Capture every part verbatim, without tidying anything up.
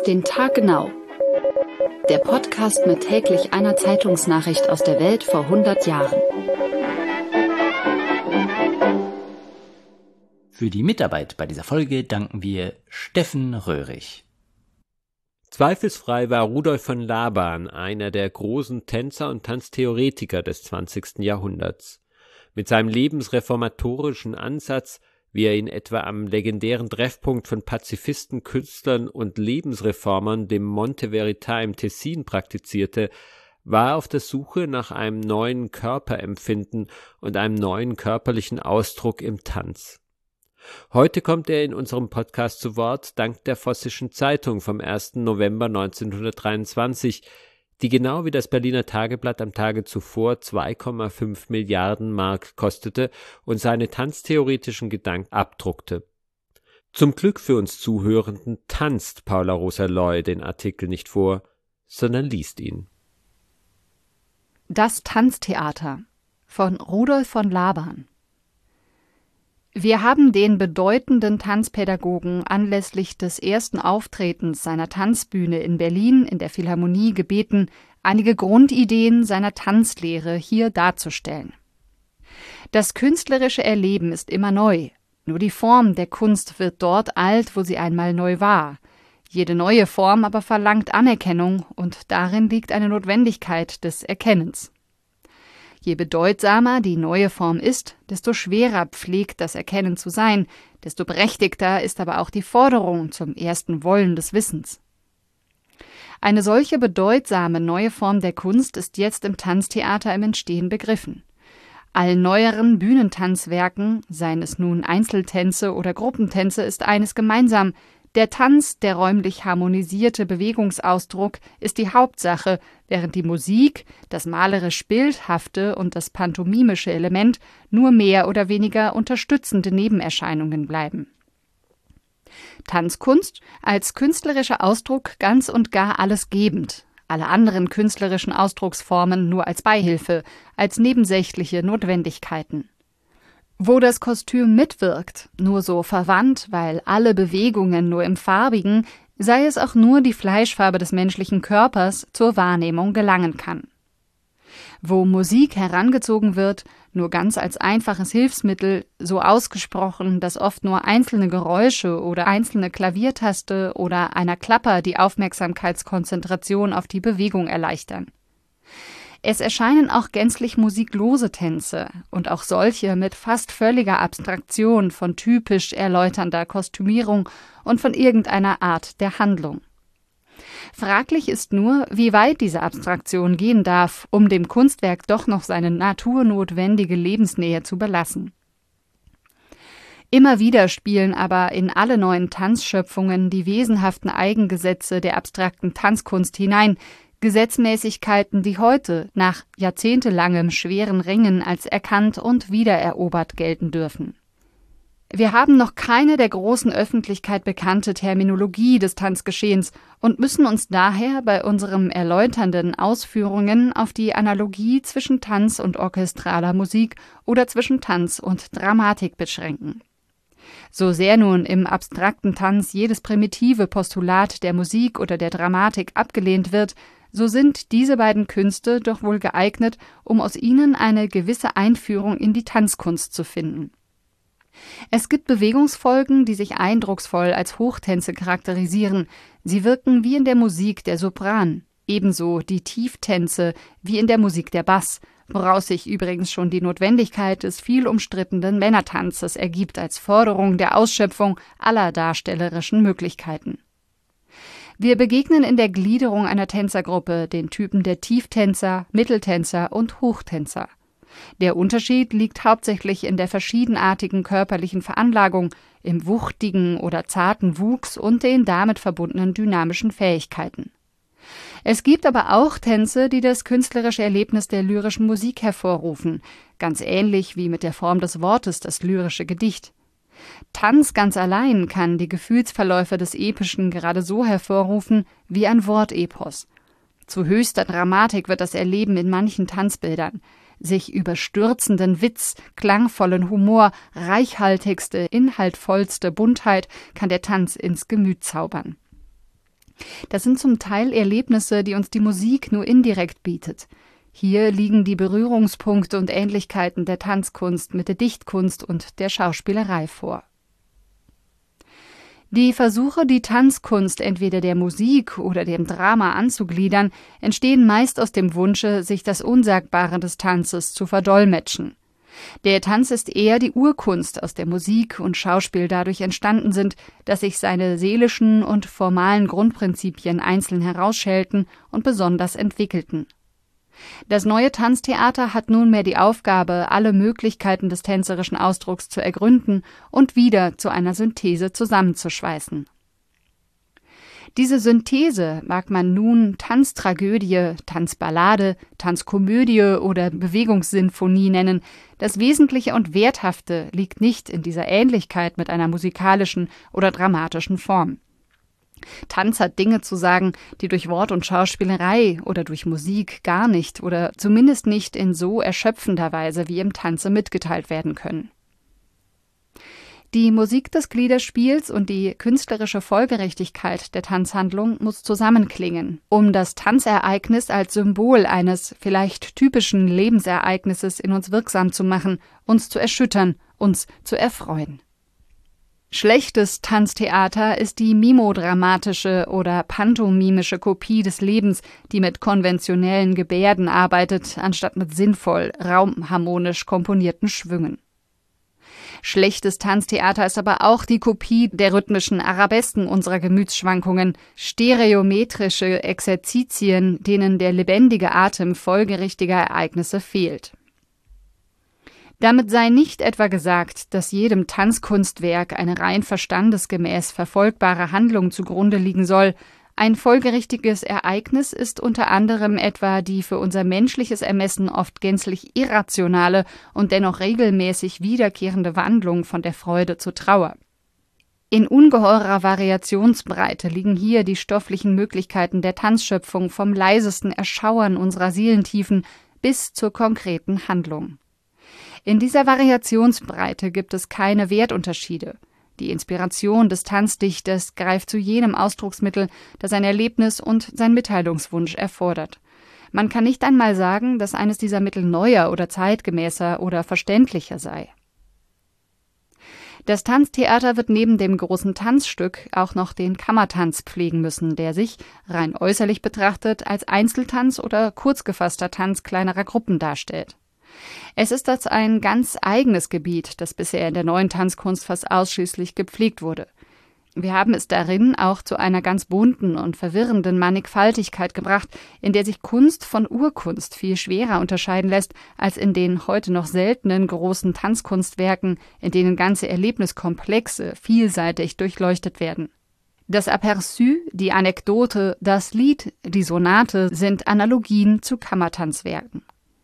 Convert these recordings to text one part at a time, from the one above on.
Auf den Tag genau. Der Podcast mit täglich einer Zeitungsnachricht aus der Welt vor hundert Jahren. Für die Mitarbeit bei dieser Folge danken wir Steffen Röhrig. Zweifelsfrei war Rudolf von Laban einer der großen Tänzer und Tanztheoretiker des zwanzigsten Jahrhunderts. Mit seinem lebensreformatorischen Ansatz, wie er ihn etwa am legendären Treffpunkt von Pazifisten, Künstlern und Lebensreformern, dem Monte Verità im Tessin, praktizierte, war er auf der Suche nach einem neuen Körperempfinden und einem neuen körperlichen Ausdruck im Tanz. Heute kommt er in unserem Podcast zu Wort, dank der Vossischen Zeitung vom ersten November neunzehnhundertdreiundzwanzig, die genau wie das Berliner Tageblatt am Tage zuvor zwei Komma fünf Milliarden Mark kostete und seine tanztheoretischen Gedanken abdruckte. Zum Glück für uns Zuhörenden tanzt Paula Rosa Loy den Artikel nicht vor, sondern liest ihn. Das Tanztheater von Rudolf von Laban. Wir haben den bedeutenden Tanzpädagogen anlässlich des ersten Auftretens seiner Tanzbühne in Berlin in der Philharmonie gebeten, einige Grundideen seiner Tanzlehre hier darzustellen. Das künstlerische Erleben ist immer neu, nur die Form der Kunst wird dort alt, wo sie einmal neu war. Jede neue Form aber verlangt Anerkennung und darin liegt eine Notwendigkeit des Erkennens. Je bedeutsamer die neue Form ist, desto schwerer pflegt das Erkennen zu sein, desto berechtigter ist aber auch die Forderung zum ersten Wollen des Wissens. Eine solche bedeutsame neue Form der Kunst ist jetzt im Tanztheater im Entstehen begriffen. Allen neueren Bühnentanzwerken, seien es nun Einzeltänze oder Gruppentänze, ist eines gemeinsam: Der Tanz, der räumlich harmonisierte Bewegungsausdruck, ist die Hauptsache, während die Musik, das malerisch Bildhafte und das pantomimische Element nur mehr oder weniger unterstützende Nebenerscheinungen bleiben. Tanzkunst als künstlerischer Ausdruck ganz und gar allesgebend, alle anderen künstlerischen Ausdrucksformen nur als Beihilfe, als nebensächliche Notwendigkeiten. Wo das Kostüm mitwirkt, nur so verwandt, weil alle Bewegungen nur im Farbigen, sei es auch nur die Fleischfarbe des menschlichen Körpers, zur Wahrnehmung gelangen kann. Wo Musik herangezogen wird, nur ganz als einfaches Hilfsmittel, so ausgesprochen, dass oft nur einzelne Geräusche oder einzelne Klaviertaste oder einer Klapper die Aufmerksamkeitskonzentration auf die Bewegung erleichtern. Es erscheinen auch gänzlich musiklose Tänze und auch solche mit fast völliger Abstraktion von typisch erläuternder Kostümierung und von irgendeiner Art der Handlung. Fraglich ist nur, wie weit diese Abstraktion gehen darf, um dem Kunstwerk doch noch seine naturnotwendige Lebensnähe zu belassen. Immer wieder spielen aber in alle neuen Tanzschöpfungen die wesenhaften Eigengesetze der abstrakten Tanzkunst hinein, Gesetzmäßigkeiten, die heute nach jahrzehntelangem schweren Ringen als erkannt und wiedererobert gelten dürfen. Wir haben noch keine der großen Öffentlichkeit bekannte Terminologie des Tanzgeschehens und müssen uns daher bei unseren erläuternden Ausführungen auf die Analogie zwischen Tanz und orchestraler Musik oder zwischen Tanz und Dramatik beschränken. So sehr nun im abstrakten Tanz jedes primitive Postulat der Musik oder der Dramatik abgelehnt wird, so sind diese beiden Künste doch wohl geeignet, um aus ihnen eine gewisse Einführung in die Tanzkunst zu finden. Es gibt Bewegungsfolgen, die sich eindrucksvoll als Hochtänze charakterisieren. Sie wirken wie in der Musik der Sopran, ebenso die Tieftänze wie in der Musik der Bass, woraus sich übrigens schon die Notwendigkeit des viel umstrittenen Männertanzes ergibt als Forderung der Ausschöpfung aller darstellerischen Möglichkeiten. Wir begegnen in der Gliederung einer Tänzergruppe den Typen der Tieftänzer, Mitteltänzer und Hochtänzer. Der Unterschied liegt hauptsächlich in der verschiedenartigen körperlichen Veranlagung, im wuchtigen oder zarten Wuchs und den damit verbundenen dynamischen Fähigkeiten. Es gibt aber auch Tänze, die das künstlerische Erlebnis der lyrischen Musik hervorrufen, ganz ähnlich wie mit der Form des Wortes das lyrische Gedicht. Tanz ganz allein kann die Gefühlsverläufe des Epischen gerade so hervorrufen wie ein Wortepos. Zu höchster Dramatik wird das Erleben in manchen Tanzbildern. Sich überstürzenden Witz, klangvollen Humor, reichhaltigste, inhaltvollste Buntheit kann der Tanz ins Gemüt zaubern. Das sind zum Teil Erlebnisse, die uns die Musik nur indirekt bietet. Hier liegen die Berührungspunkte und Ähnlichkeiten der Tanzkunst mit der Dichtkunst und der Schauspielerei vor. Die Versuche, die Tanzkunst entweder der Musik oder dem Drama anzugliedern, entstehen meist aus dem Wunsche, sich das Unsagbare des Tanzes zu verdolmetschen. Der Tanz ist eher die Urkunst, aus der Musik und Schauspiel dadurch entstanden sind, dass sich seine seelischen und formalen Grundprinzipien einzeln herausschälten und besonders entwickelten. Das neue Tanztheater hat nunmehr die Aufgabe, alle Möglichkeiten des tänzerischen Ausdrucks zu ergründen und wieder zu einer Synthese zusammenzuschweißen. Diese Synthese mag man nun Tanztragödie, Tanzballade, Tanzkomödie oder Bewegungssinfonie nennen. Das Wesentliche und Werthafte liegt nicht in dieser Ähnlichkeit mit einer musikalischen oder dramatischen Form. Tanz hat Dinge zu sagen, die durch Wort- und Schauspielerei oder durch Musik gar nicht oder zumindest nicht in so erschöpfender Weise wie im Tanze mitgeteilt werden können. Die Musik des Gliederspiels und die künstlerische Folgerichtigkeit der Tanzhandlung muss zusammenklingen, um das Tanzereignis als Symbol eines vielleicht typischen Lebensereignisses in uns wirksam zu machen, uns zu erschüttern, uns zu erfreuen. Schlechtes Tanztheater ist die mimodramatische oder pantomimische Kopie des Lebens, die mit konventionellen Gebärden arbeitet, anstatt mit sinnvoll, raumharmonisch komponierten Schwüngen. Schlechtes Tanztheater ist aber auch die Kopie der rhythmischen Arabesken unserer Gemütsschwankungen, stereometrische Exerzitien, denen der lebendige Atem folgerichtiger Ereignisse fehlt. Damit sei nicht etwa gesagt, dass jedem Tanzkunstwerk eine rein verstandesgemäß verfolgbare Handlung zugrunde liegen soll. Ein folgerichtiges Ereignis ist unter anderem etwa die für unser menschliches Ermessen oft gänzlich irrationale und dennoch regelmäßig wiederkehrende Wandlung von der Freude zur Trauer. In ungeheurer Variationsbreite liegen hier die stofflichen Möglichkeiten der Tanzschöpfung vom leisesten Erschauern unserer Seelentiefen bis zur konkreten Handlung. In dieser Variationsbreite gibt es keine Wertunterschiede. Die Inspiration des Tanzdichters greift zu jenem Ausdrucksmittel, das sein Erlebnis und sein Mitteilungswunsch erfordert. Man kann nicht einmal sagen, dass eines dieser Mittel neuer oder zeitgemäßer oder verständlicher sei. Das Tanztheater wird neben dem großen Tanzstück auch noch den Kammertanz pflegen müssen, der sich, rein äußerlich betrachtet, als Einzeltanz oder kurzgefasster Tanz kleinerer Gruppen darstellt. Es ist das ein ganz eigenes Gebiet, das bisher in der neuen Tanzkunst fast ausschließlich gepflegt wurde. Wir haben es darin auch zu einer ganz bunten und verwirrenden Mannigfaltigkeit gebracht, in der sich Kunst von Urkunst viel schwerer unterscheiden lässt, als in den heute noch seltenen großen Tanzkunstwerken, in denen ganze Erlebniskomplexe vielseitig durchleuchtet werden. Das Aperçu, die Anekdote, das Lied, die Sonate sind Analogien zu Kammertanzwerken.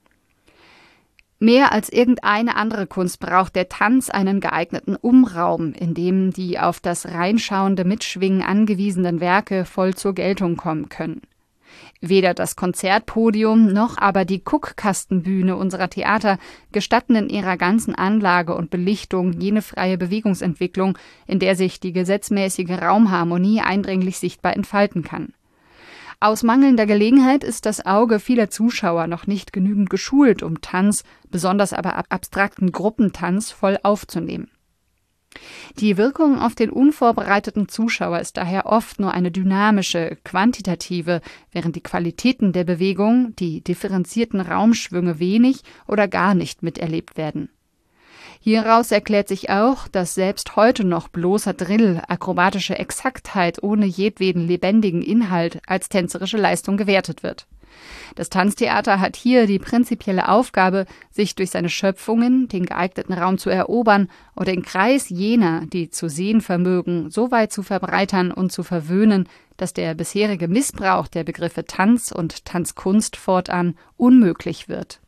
Mehr als irgendeine andere Kunst braucht der Tanz einen geeigneten Umraum, in dem die auf das reinschauende Mitschwingen angewiesenen Werke voll zur Geltung kommen können. Weder das Konzertpodium noch aber die Guckkastenbühne unserer Theater gestatten in ihrer ganzen Anlage und Belichtung jene freie Bewegungsentwicklung, in der sich die gesetzmäßige Raumharmonie eindringlich sichtbar entfalten kann. Aus mangelnder Gelegenheit ist das Auge vieler Zuschauer noch nicht genügend geschult, um Tanz, besonders aber abstrakten Gruppentanz, voll aufzunehmen. Die Wirkung auf den unvorbereiteten Zuschauer ist daher oft nur eine dynamische, quantitative, während die Qualitäten der Bewegung, die differenzierten Raumschwünge wenig oder gar nicht miterlebt werden. Hieraus erklärt sich auch, dass selbst heute noch bloßer Drill, akrobatische Exaktheit ohne jedweden lebendigen Inhalt als tänzerische Leistung gewertet wird. Das Tanztheater hat hier die prinzipielle Aufgabe, sich durch seine Schöpfungen den geeigneten Raum zu erobern und den Kreis jener, die zu sehen vermögen, so weit zu verbreitern und zu verwöhnen, dass der bisherige Missbrauch der Begriffe Tanz und Tanzkunst fortan unmöglich wird.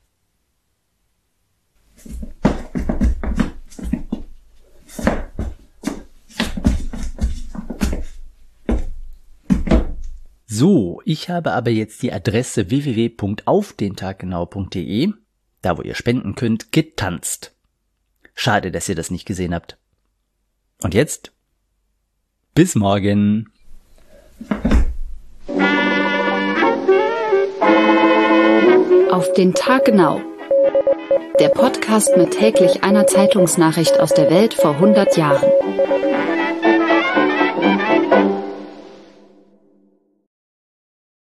So, ich habe aber jetzt die Adresse w w w punkt auf den tag genau punkt d e, da wo ihr spenden könnt, getanzt. Schade, dass ihr das nicht gesehen habt. Und jetzt? Bis morgen! Auf den Tag genau. Der Podcast mit täglich einer Zeitungsnachricht aus der Welt vor hundert Jahren.